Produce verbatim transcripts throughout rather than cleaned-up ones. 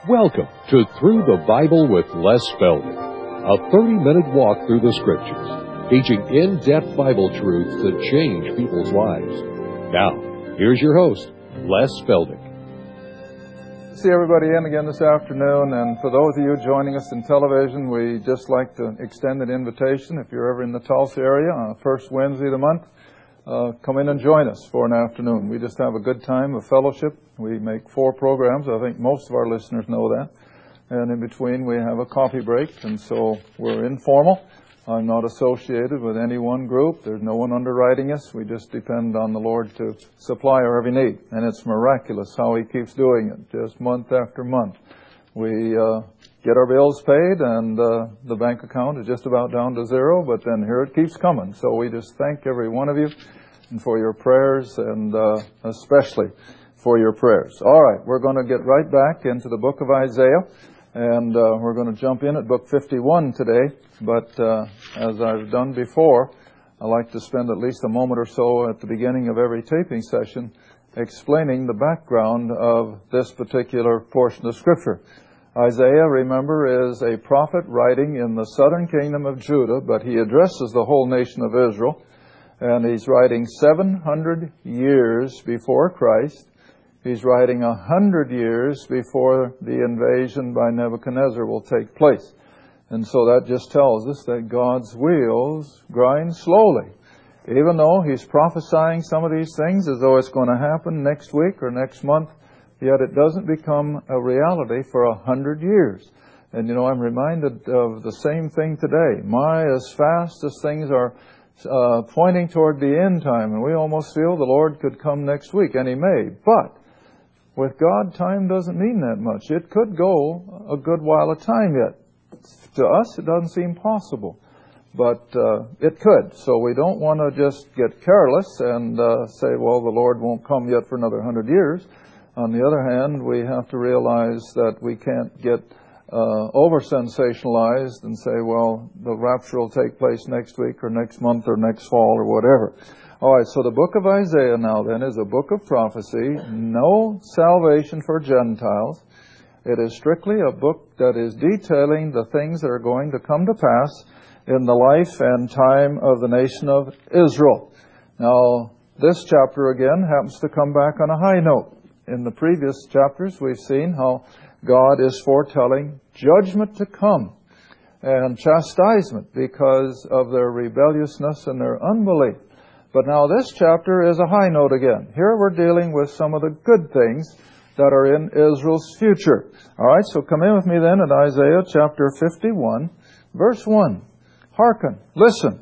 Welcome to Through the Bible with Les Feldick, a thirty-minute walk through the Scriptures, teaching in-depth Bible truths that change people's lives. Now, here's your host, Les Feldick. See everybody in again this afternoon, and for those of you joining us in television, we just like to extend an invitation. If you're ever in the Tulsa area on the first Wednesday of the month, uh, come in and join us for an afternoon. We just have a good time of fellowship. We make four programs. I think most of our listeners know that. And in between, we have a coffee break, and so we're informal. I'm not associated with any one group. There's no one underwriting us. We just depend on the Lord to supply our every need. And it's miraculous how He keeps doing it, just month after month. We uh, get our bills paid, and uh, the bank account is just about down to zero, but then here it keeps coming. So we just thank every one of you and for your prayers, and uh, especially for your prayers. All right, we're going to get right back into the book of Isaiah. And uh, we're going to jump in at book fifty-one today. But uh, as I've done before, I like to spend at least a moment or so at the beginning of every taping session explaining the background of this particular portion of Scripture. Isaiah, remember, is a prophet writing in the southern kingdom of Judah, but he addresses the whole nation of Israel. And he's writing seven hundred years before Christ. He's writing a hundred years before the invasion by Nebuchadnezzar will take place. And so that just tells us that God's wheels grind slowly. Even though He's prophesying some of these things as though it's going to happen next week or next month, yet it doesn't become a reality for a hundred years. And you know, I'm reminded of the same thing today. My, as fast as things are uh, pointing toward the end time, and we almost feel the Lord could come next week, and He may. But with God, time doesn't mean that much. It could go a good while of time yet. To us, it doesn't seem possible, but uh, it could. So we don't want to just get careless and uh, say, well, the Lord won't come yet for another hundred years. On the other hand, we have to realize that we can't get uh, over-sensationalized and say, well, the rapture will take place next week or next month or next fall or whatever. All right, so the book of Isaiah now then is a book of prophecy, no salvation for Gentiles. It is strictly a book that is detailing the things that are going to come to pass in the life and time of the nation of Israel. Now, this chapter again happens to come back on a high note. In the previous chapters, we've seen how God is foretelling judgment to come and chastisement because of their rebelliousness and their unbelief. But now this chapter is a high note again. Here we're dealing with some of the good things that are in Israel's future. All right, so come in with me then at Isaiah chapter fifty-one, verse one. Hearken, listen,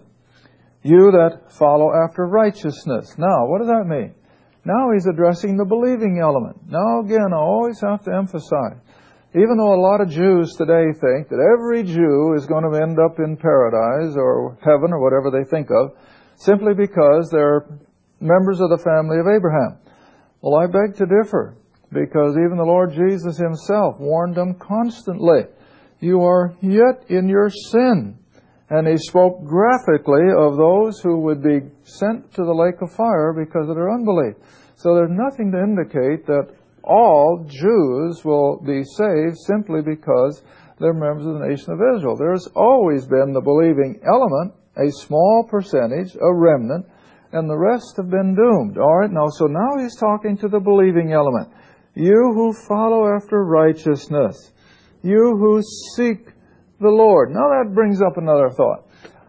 you that follow after righteousness. Now, what does that mean? Now he's addressing the believing element. Now again, I always have to emphasize, even though a lot of Jews today think that every Jew is going to end up in paradise or heaven or whatever they think of, simply because they're members of the family of Abraham. Well, I beg to differ, because even the Lord Jesus Himself warned them constantly, you are yet in your sin. And He spoke graphically of those who would be sent to the lake of fire because of their unbelief. So there's nothing to indicate that all Jews will be saved simply because they're members of the nation of Israel. There's always been the believing element, a small percentage, a remnant, and the rest have been doomed. All right, now, so now he's talking to the believing element. You who follow after righteousness, you who seek the Lord. Now that brings up another thought.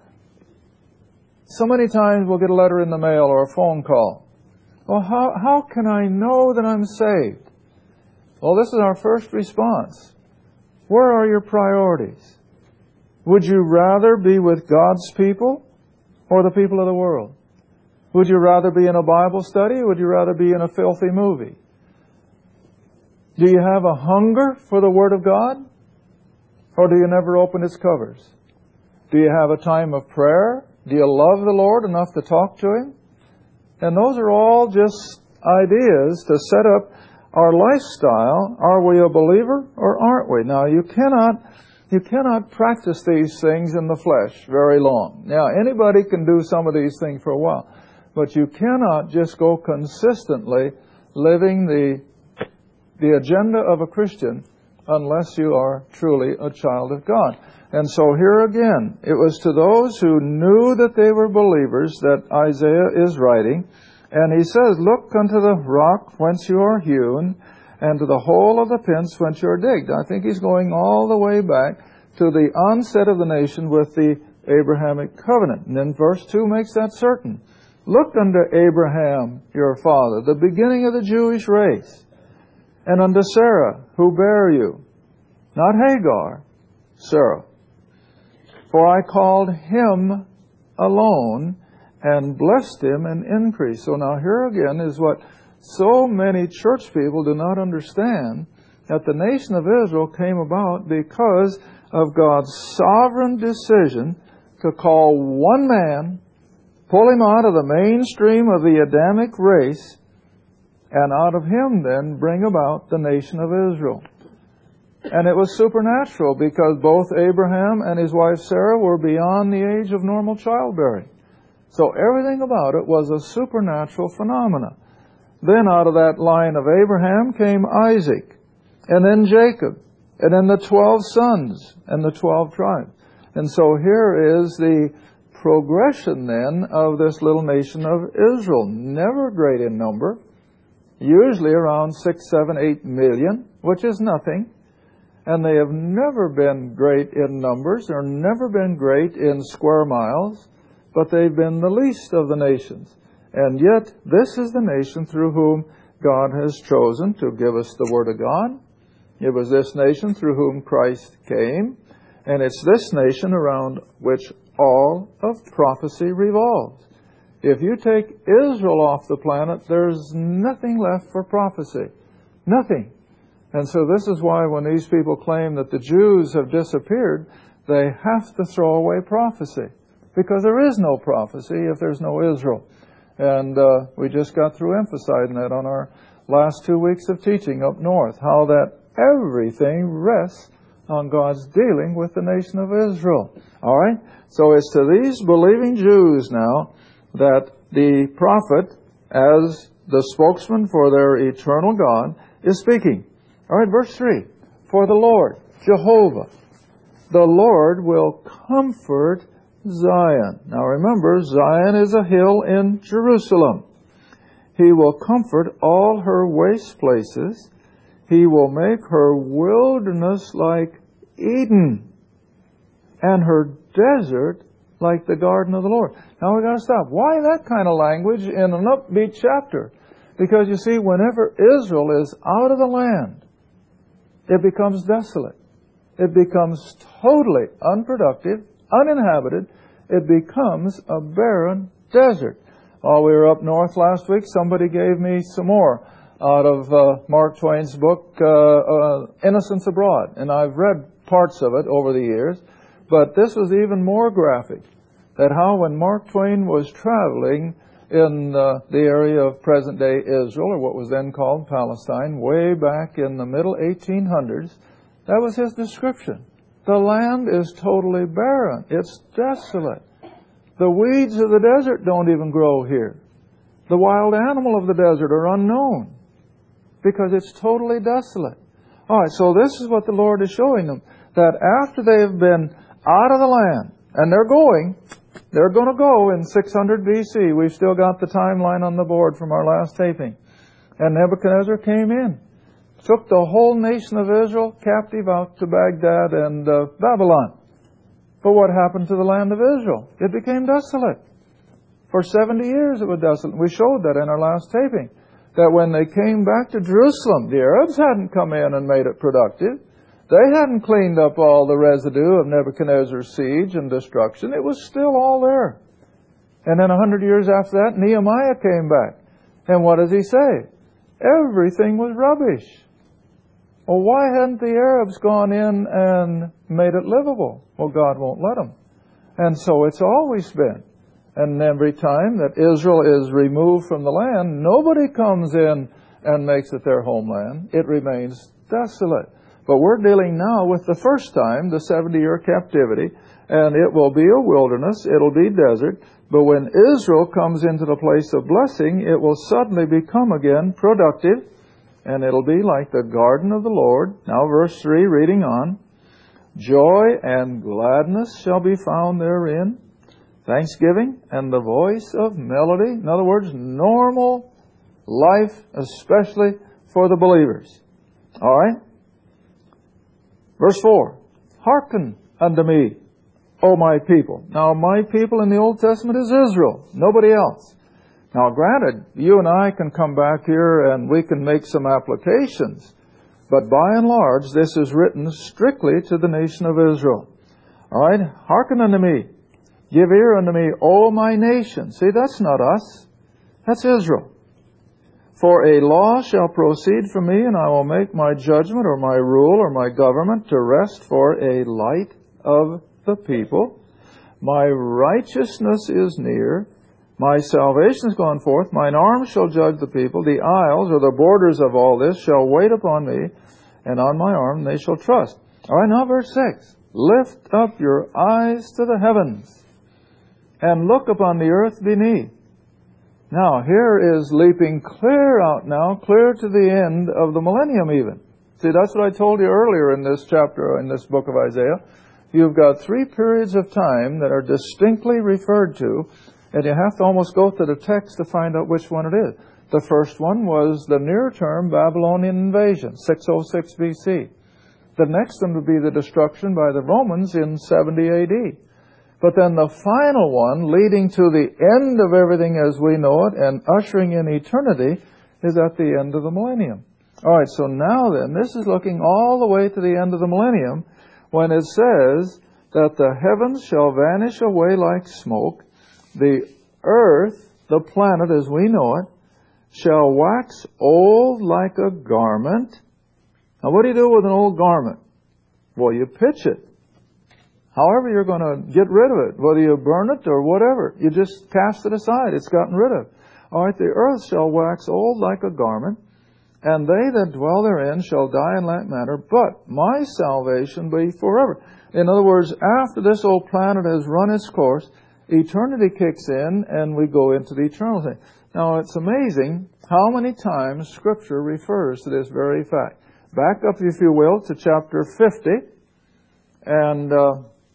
So many times we'll get a letter in the mail or a phone call. Well, how, how can I know that I'm saved? Well, this is our first response. Where are your priorities? Would you rather be with God's people or the people of the world? Would you rather be in a Bible study or would you rather be in a filthy movie? Do you have a hunger for the Word of God? Or do you never open its covers? Do you have a time of prayer? Do you love the Lord enough to talk to Him? And those are all just ideas to set up our lifestyle. Are we a believer or aren't we? Now, you cannot You cannot practice these things in the flesh very long. Now, anybody can do some of these things for a while, but you cannot just go consistently living the the agenda of a Christian unless you are truly a child of God. And so here again, it was to those who knew that they were believers that Isaiah is writing. And he says, look unto the rock whence you are hewn, and to the hole of the pins whence you are digged. I think he's going all the way back to the onset of the nation with the Abrahamic covenant. And then verse two makes that certain. Look unto Abraham your father, the beginning of the Jewish race, and unto Sarah, who bare you. Not Hagar, Sarah. For I called him alone, and blessed him and increased. So now here again is what so many church people do not understand, that the nation of Israel came about because of God's sovereign decision to call one man, pull him out of the mainstream of the Adamic race, and out of him then bring about the nation of Israel. And it was supernatural because both Abraham and his wife Sarah were beyond the age of normal childbearing. So everything about it was a supernatural phenomena. Then out of that line of Abraham came Isaac, and then Jacob, and then the twelve sons and the twelve tribes. And so here is the progression then of this little nation of Israel. Never great in number, usually around six, seven, eight million, which is nothing. And they have never been great in numbers, or never been great in square miles, but they've been the least of the nations. And yet, this is the nation through whom God has chosen to give us the Word of God. It was this nation through whom Christ came. And it's this nation around which all of prophecy revolves. If you take Israel off the planet, there's nothing left for prophecy. Nothing. And so this is why when these people claim that the Jews have disappeared, they have to throw away prophecy. Because there is no prophecy if there's no Israel. And uh, we just got through emphasizing that on our last two weeks of teaching up north, how that everything rests on God's dealing with the nation of Israel. All right? So it's to these believing Jews now that the prophet, as the spokesman for their eternal God, is speaking. All right, verse three. For the Lord, Jehovah, the Lord will comfort Zion. Now remember, Zion is a hill in Jerusalem. He will comfort all her waste places. He will make her wilderness like Eden, and her desert like the garden of the Lord. Now we've got to stop. Why that kind of language in an upbeat chapter? Because you see, whenever Israel is out of the land, it becomes desolate. It becomes totally unproductive, uninhabited. It becomes a barren desert. While we were up north last week, somebody gave me some more out of uh, Mark Twain's book, uh, uh, Innocents Abroad. And I've read parts of it over the years, but this was even more graphic. That how when Mark Twain was traveling in uh, the area of present-day Israel, or what was then called Palestine, way back in the middle eighteen hundreds, that was his description. The land is totally barren. It's desolate. The weeds of the desert don't even grow here. The wild animal of the desert are unknown because it's totally desolate. All right, so this is what the Lord is showing them, that after they've been out of the land, and they're going, they're going to go in six hundred B C. We've still got the timeline on the board from our last taping. And Nebuchadnezzar came in, took the whole nation of Israel captive out to Baghdad and uh, Babylon. But what happened to the land of Israel? It became desolate. For seventy years it was desolate. We showed that in our last taping. That when they came back to Jerusalem, the Arabs hadn't come in and made it productive. They hadn't cleaned up all the residue of Nebuchadnezzar's siege and destruction. It was still all there. And then a hundred years after that, Nehemiah came back. And what does he say? Everything was rubbish. Well, why hadn't the Arabs gone in and made it livable? Well, God won't let them. And so it's always been. And every time that Israel is removed from the land, nobody comes in and makes it their homeland. It remains desolate. But we're dealing now with the first time, the seventy-year captivity, and it will be a wilderness, it'll be desert, but when Israel comes into the place of blessing, it will suddenly become again productive, and it'll be like the garden of the Lord. Now verse three, reading on. Joy and gladness shall be found therein, thanksgiving and the voice of melody. In other words, normal life, especially for the believers. All right? Verse four, hearken unto me, O my people. Now, my people in the Old Testament is Israel, nobody else. Now, granted, you and I can come back here and we can make some applications, but by and large, this is written strictly to the nation of Israel. All right? Hearken unto me. Give ear unto me, O my nation. See, that's not us. That's Israel. For a law shall proceed from me, and I will make my judgment or my rule or my government to rest for a light of the people. My righteousness is near. My salvation is gone forth. Mine arm shall judge the people. The isles, or the borders of all this, shall wait upon me, and on my arm they shall trust. All right, now verse six. Lift up your eyes to the heavens, and look upon the earth beneath. Now, here is leaping clear out now, clear to the end of the millennium even. See, that's what I told you earlier in this chapter, in this book of Isaiah. You've got three periods of time that are distinctly referred to, and you have to almost go to the text to find out which one it is. The first one was the near-term Babylonian invasion, six oh six B C. The next one would be the destruction by the Romans in seventy A D. But then the final one, leading to the end of everything as we know it and ushering in eternity, is at the end of the millennium. All right, so now then, this is looking all the way to the end of the millennium when it says that the heavens shall vanish away like smoke, the earth, the planet as we know it, shall wax old like a garment. Now, what do you do with an old garment? Well, you pitch it. However you're going to get rid of it, whether you burn it or whatever, you just cast it aside. It's gotten rid of. All right, the earth shall wax old like a garment, and they that dwell therein shall die in like manner, but my salvation be forever. In other words, after this old planet has run its course, eternity kicks in, and we go into the eternal thing. Now, it's amazing how many times Scripture refers to this very fact. Back up, if you will, to chapter fifty, and uh,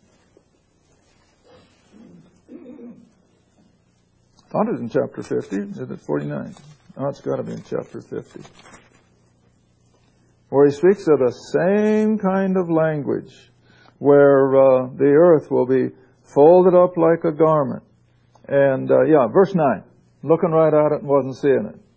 I thought it was in chapter fifty. Is it forty-nine? Oh, it's got to be in chapter fifty. Where he speaks of the same kind of language, where uh, the earth will be folded up like a garment. And, uh, yeah, verse nine. Looking right at it and wasn't seeing it.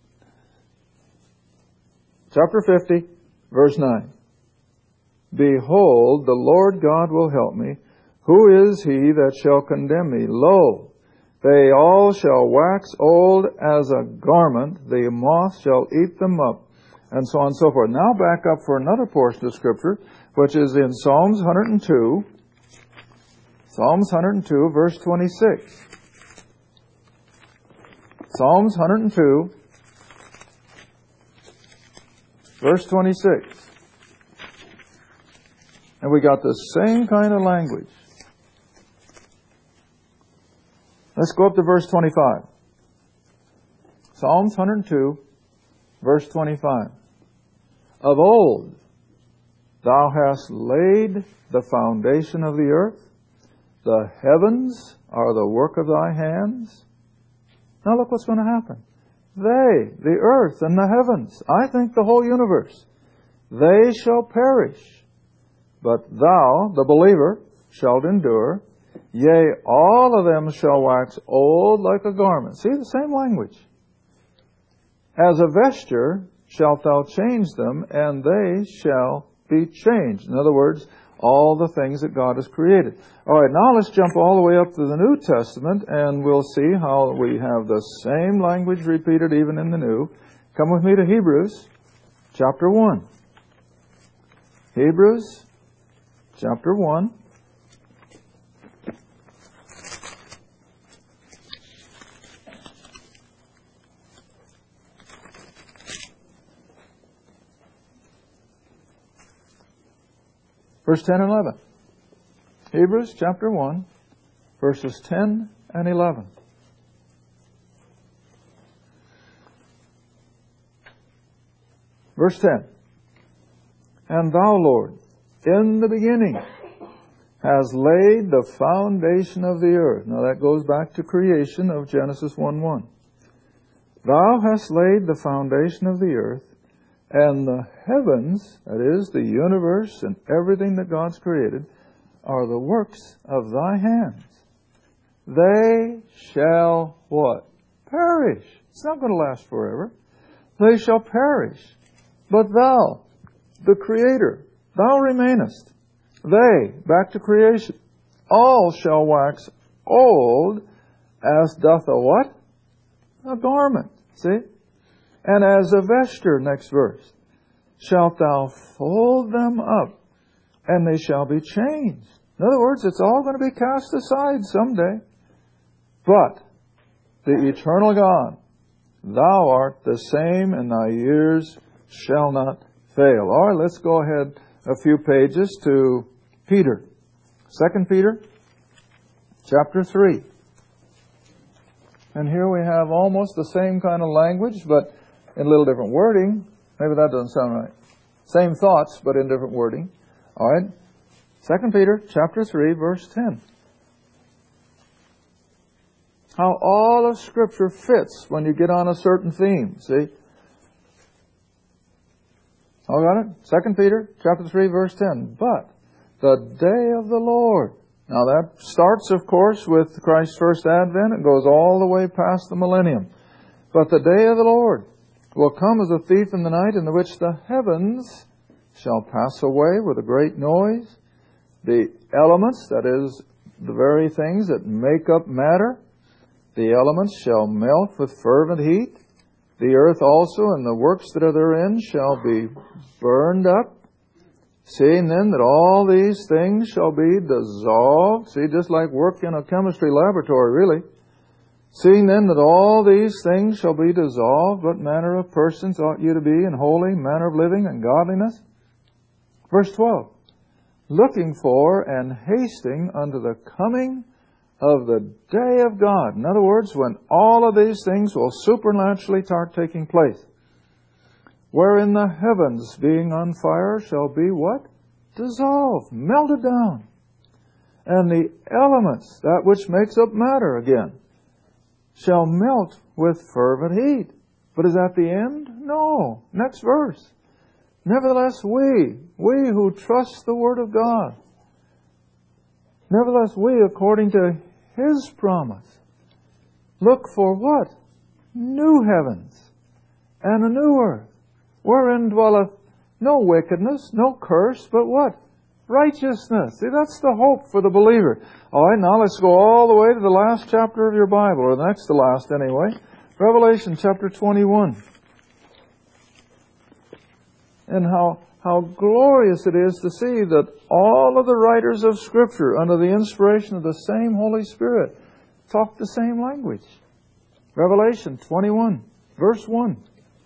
Chapter fifty, verse nine. Behold, the Lord God will help me. Who is he that shall condemn me? Lo, they all shall wax old as a garment. The moth shall eat them up. And so on and so forth. Now back up for another portion of Scripture, which is in Psalms one hundred two. Psalms one hundred two, verse twenty-six. Psalms one hundred two, verse twenty-six. And we got the same kind of language. Let's go up to verse twenty-five. Psalms one hundred two, verse twenty-five. Of old thou hast laid the foundation of the earth. The heavens are the work of thy hands. Now look what's going to happen. They, the earth and the heavens, I think the whole universe, they shall perish. But thou, the believer, shalt endure. Yea, all of them shall wax old like a garment. See the same language. As a vesture shalt thou change them, and they shall be changed. In other words, all the things that God has created. All right, now let's jump all the way up to the New Testament, and we'll see how we have the same language repeated even in the New. Come with me to Hebrews chapter one. Hebrews chapter one. Verse ten and eleven. Hebrews chapter one, verses ten and eleven. Verse ten. And thou, Lord, in the beginning has laid the foundation of the earth. Now that goes back to creation of Genesis one one. Thou hast laid the foundation of the earth, and the heavens, that is, the universe and everything that God's created, are the works of thy hands. They shall what? Perish. It's not going to last forever. They shall perish. But thou, the Creator, thou remainest. They, back to creation, all shall wax old as doth a what? A garment. See? And as a vesture, next verse, shalt thou fold them up, and they shall be changed. In other words, it's all going to be cast aside someday. But the eternal God, thou art the same, and thy years shall not fail. All right, let's go ahead a few pages to Peter. Second Peter, chapter three. And here we have almost the same kind of language, but in a little different wording. Maybe that doesn't sound right. Same thoughts, but in different wording. All right. Second Peter, chapter three, verse ten. How all of Scripture fits when you get on a certain theme, see? All got it? Second Peter, chapter three, verse ten. But the day of the Lord. Now that starts, of course, with Christ's first advent. It goes all the way past the millennium. But the day of the Lord will come as a thief in the night, in the which the heavens shall pass away with a great noise. The elements, that is, the very things that make up matter, the elements shall melt with fervent heat. The earth also and the works that are therein shall be burned up. Seeing then that all these things shall be dissolved. See, just like work in a chemistry laboratory, really. Seeing then that all these things shall be dissolved, what manner of persons ought you to be in holy manner of living and godliness? Verse twelve. Looking for and hasting unto the coming of the day of God. In other words, when all of these things will supernaturally start taking place. Wherein the heavens, being on fire, shall be what? Dissolved, melted down. And the elements, that which makes up matter again, shall melt with fervent heat. But is that the end? No. Next verse. Nevertheless, we, we who trust the Word of God, nevertheless, we, according to His promise, look for what? New heavens and a new earth, wherein dwelleth no wickedness, no curse, but what? Righteousness. See, that's the hope for the believer. All right, now let's go all the way to the last chapter of your Bible, or the next to last anyway. Revelation chapter twenty-one. And how, how glorious it is to see that all of the writers of Scripture, under the inspiration of the same Holy Spirit, talk the same language. Revelation twenty-one, verse one.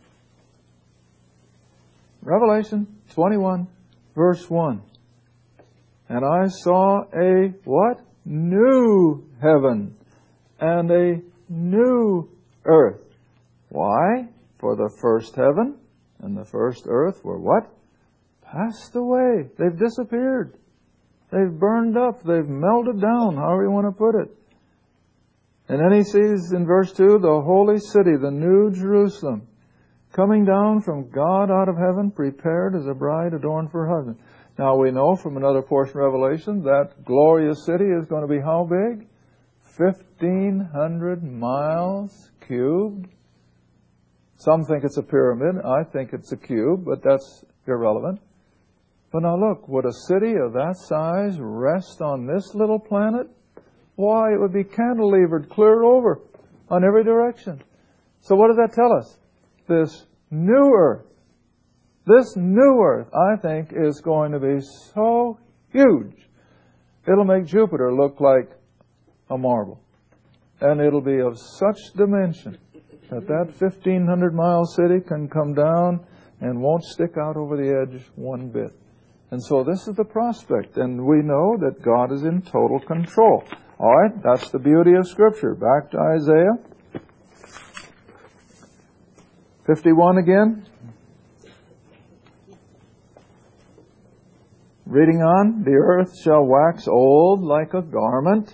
Revelation twenty-one, verse one. And I saw a what? New heaven and a new earth. Why? For the first heaven and the first earth were what? Passed away. They've disappeared. They've burned up. They've melted down, however you want to put it. And then he sees in verse two, the holy city, the new Jerusalem, coming down from God out of heaven, prepared as a bride adorned for her husband. Now we know from another portion of Revelation that glorious city is going to be how big? fifteen hundred miles cubed. Some think it's a pyramid. I think it's a cube, but that's irrelevant. But now look, would a city of that size rest on this little planet? Why, it would be cantilevered clear over on every direction. So what does that tell us? This new earth, this new earth, I think, is going to be so huge, it'll make Jupiter look like a marble. And it'll be of such dimension that that fifteen hundred mile city can come down and won't stick out over the edge one bit. And so this is the prospect, and we know that God is in total control. All right, that's the beauty of Scripture. Back to Isaiah fifty-one again. reading on, the earth shall wax old like a garment,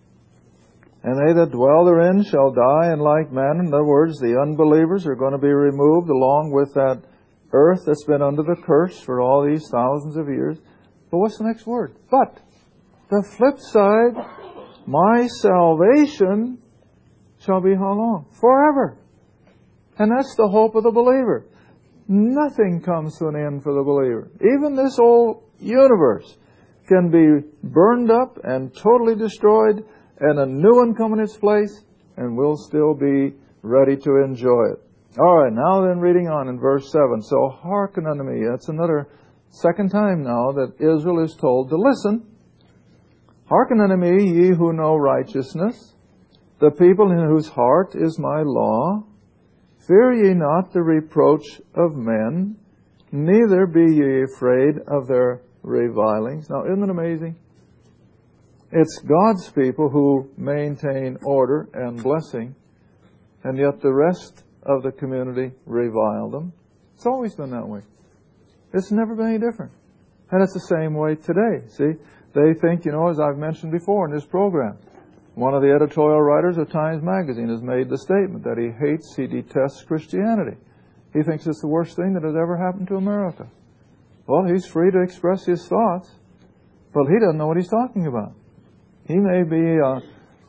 and they that dwell therein shall die in like manner. In other words, the unbelievers are going to be removed along with that earth that's been under the curse for all these thousands of years. But what's the next word? But the flip side, my salvation shall be how long? Forever. And that's the hope of the believer. Nothing comes to an end for the believer. Even this old universe can be burned up and totally destroyed, and a new one come in its place, and we'll still be ready to enjoy it. All right, now then, reading on in verse seven. So hearken unto me. That's another second time now that Israel is told to listen. Hearken unto me, ye who know righteousness, the people in whose heart is my law. Fear ye not the reproach of men, neither be ye afraid of their revilings. Now, isn't it amazing? It's God's people who maintain order and blessing, and yet the rest of the community revile them. It's always been that way. It's never been any different. And it's the same way today. See, they think, you know, as I've mentioned before in this program, one of the editorial writers of Times Magazine has made the statement that he hates, he detests Christianity. He thinks it's the worst thing that has ever happened to America. Well, he's free to express his thoughts, but he doesn't know what he's talking about. He may be a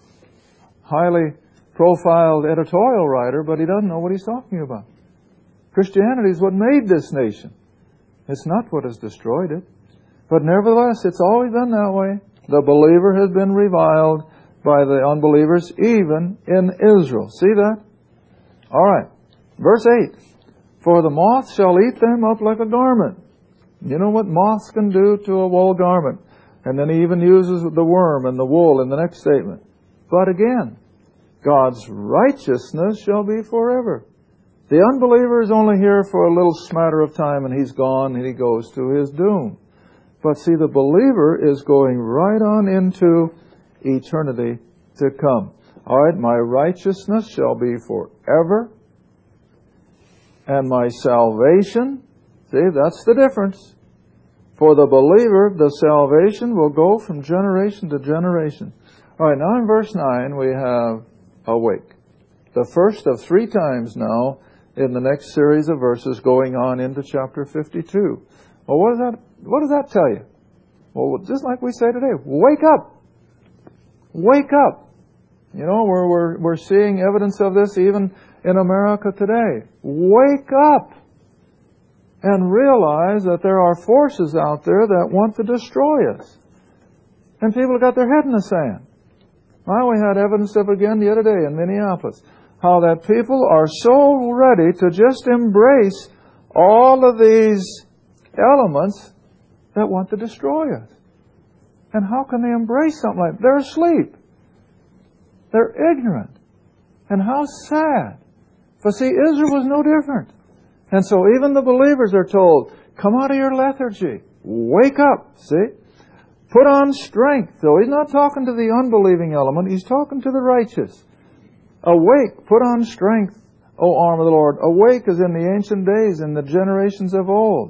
highly profiled editorial writer, but he doesn't know what he's talking about. Christianity is what made this nation. It's not what has destroyed it. But nevertheless, it's always been that way. The believer has been reviled by the unbelievers, even in Israel. See that? All right. Verse eight. For the moth shall eat them up like a garment. You know what moths can do to a wool garment. And then he even uses the worm and the wool in the next statement. But again, God's righteousness shall be forever. The unbeliever is only here for a little smatter of time, and he's gone and he goes to his doom. But see, the believer is going right on into eternity to come. All right, my righteousness shall be forever, and my salvation, see, that's the difference. For the believer, the salvation will go from generation to generation. All right, now in verse nine we have awake. The first of three times now in the next series of verses going on into chapter fifty-two. Well, what does that, what does that tell you? Well, just like we say today, wake up. Wake up. You know, we're, we're, we're seeing evidence of this even in America today. Wake up and realize that there are forces out there that want to destroy us. And people have got their head in the sand. Well, we had evidence of it again the other day in Minneapolis, how that people are so ready to just embrace all of these elements that want to destroy us. And how can they embrace something like that? They're asleep. They're ignorant. And how sad. For see, Israel was no different. And so even the believers are told, come out of your lethargy. Wake up. See? Put on strength. So he's not talking to the unbelieving element. He's talking to the righteous. Awake. Put on strength, O arm of the Lord. Awake as in the ancient days, in the generations of old.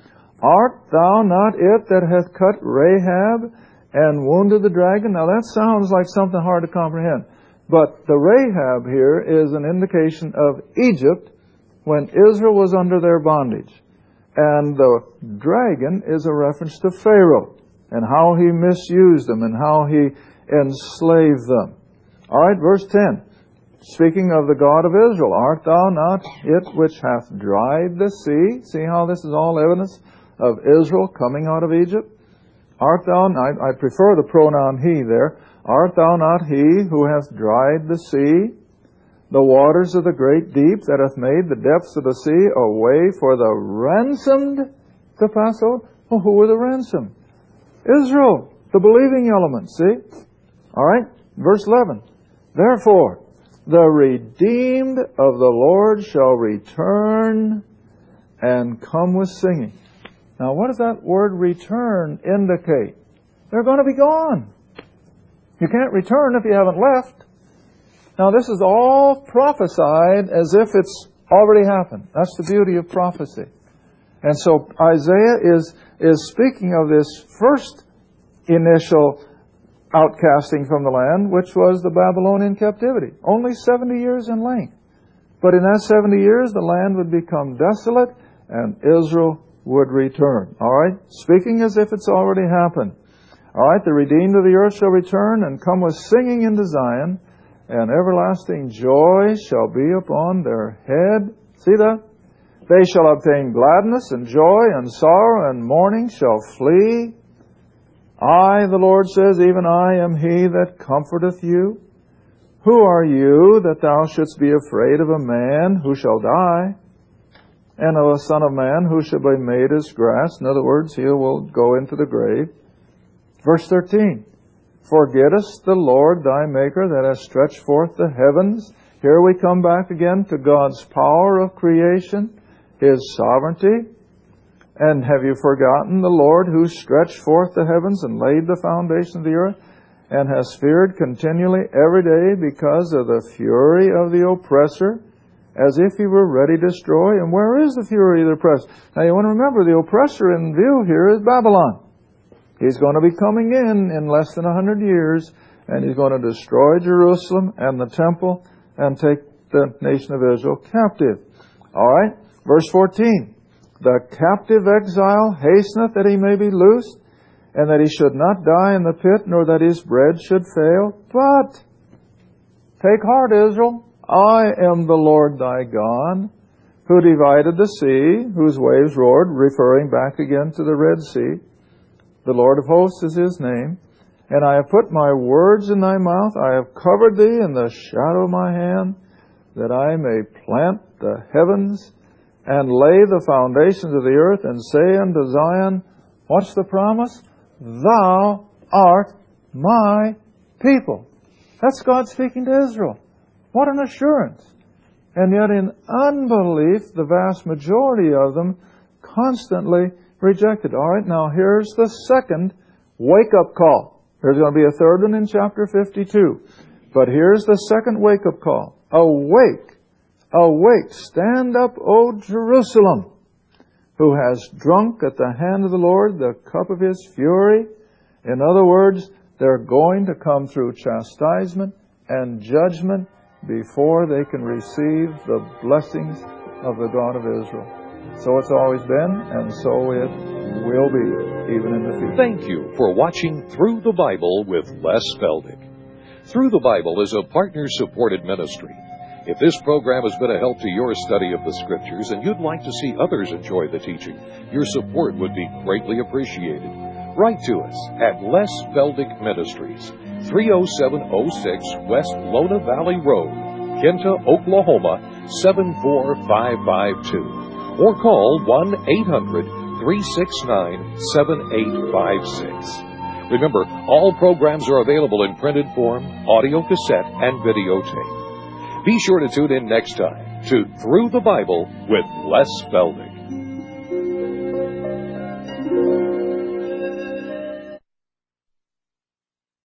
Art thou not it that hath cut Rahab and wounded the dragon? Now that sounds like something hard to comprehend. But the Rahab here is an indication of Egypt when Israel was under their bondage. And the dragon is a reference to Pharaoh and how he misused them and how he enslaved them. All right, verse ten. Speaking of the God of Israel, art thou not it which hath dried the sea? See how this is all evidence of Israel coming out of Egypt? Art thou, I, I prefer the pronoun he there, art thou not he who hath dried the sea, the waters of the great deep, that hath made the depths of the sea a way for the ransomed to pass over? Well, who were the ransomed? Israel, the believing element, see? All right, verse eleven. Therefore, the redeemed of the Lord shall return and come with singing. Now, what does that word return indicate? They're going to be gone. You can't return if you haven't left. Now, this is all prophesied as if it's already happened. That's the beauty of prophecy. And so Isaiah is, is speaking of this first initial outcasting from the land, which was the Babylonian captivity. Only seventy years in length. But in that seventy years, the land would become desolate and Israel would return. All right? Speaking as if it's already happened. All right? The redeemed of the earth shall return and come with singing into Zion, and everlasting joy shall be upon their head. See that? They shall obtain gladness and joy, and sorrow and mourning shall flee. I, the Lord says, even I am he that comforteth you. Who are you that thou shouldst be afraid of a man who shall die, and of a son of man who shall be made as grass? In other words, he will go into the grave. Verse thirteen, forgettest the Lord thy Maker that hath stretched forth the heavens? Here we come back again to God's power of creation, His sovereignty. And have you forgotten the Lord who stretched forth the heavens and laid the foundation of the earth, and has feared continually every day because of the fury of the oppressor, as if he were ready to destroy? And where is the fury of the oppressor? Now you want to remember, the oppressor in view here is Babylon. He's going to be coming in in less than a hundred years, and he's going to destroy Jerusalem and the temple and take the nation of Israel captive. All right, verse fourteen. The captive exile hasteneth that he may be loosed, and that he should not die in the pit, nor that his bread should fail. But take heart, Israel, I am the Lord thy God, who divided the sea, whose waves roared, referring back again to the Red Sea. The Lord of hosts is his name. And I have put my words in thy mouth, I have covered thee in the shadow of my hand, that I may plant the heavens, and lay the foundations of the earth, and say unto Zion, what's the promise? Thou art my people. That's God speaking to Israel. What an assurance. And yet in unbelief, the vast majority of them constantly rejected. All right, now here's the second wake-up call. There's going to be a third one in chapter fifty-two. But here's the second wake-up call. Awake. Awake, stand up, O Jerusalem, who has drunk at the hand of the Lord the cup of his fury. In other words, they're going to come through chastisement and judgment before they can receive the blessings of the God of Israel. So it's always been, and so it will be, even in the future. Thank you for watching Through the Bible with Les Feldick. Through the Bible is a partner-supported ministry. If this program has been a help to your study of the Scriptures and you'd like to see others enjoy the teaching, your support would be greatly appreciated. Write to us at Les Feldick Ministries, three oh seven oh six West Lona Valley Road, Kinta, Oklahoma, seven four five five two. Or call one eight hundred, three six nine, seven eight five six. Remember, all programs are available in printed form, audio cassette, and videotape. Be sure to tune in next time to Through the Bible with Les Feldick.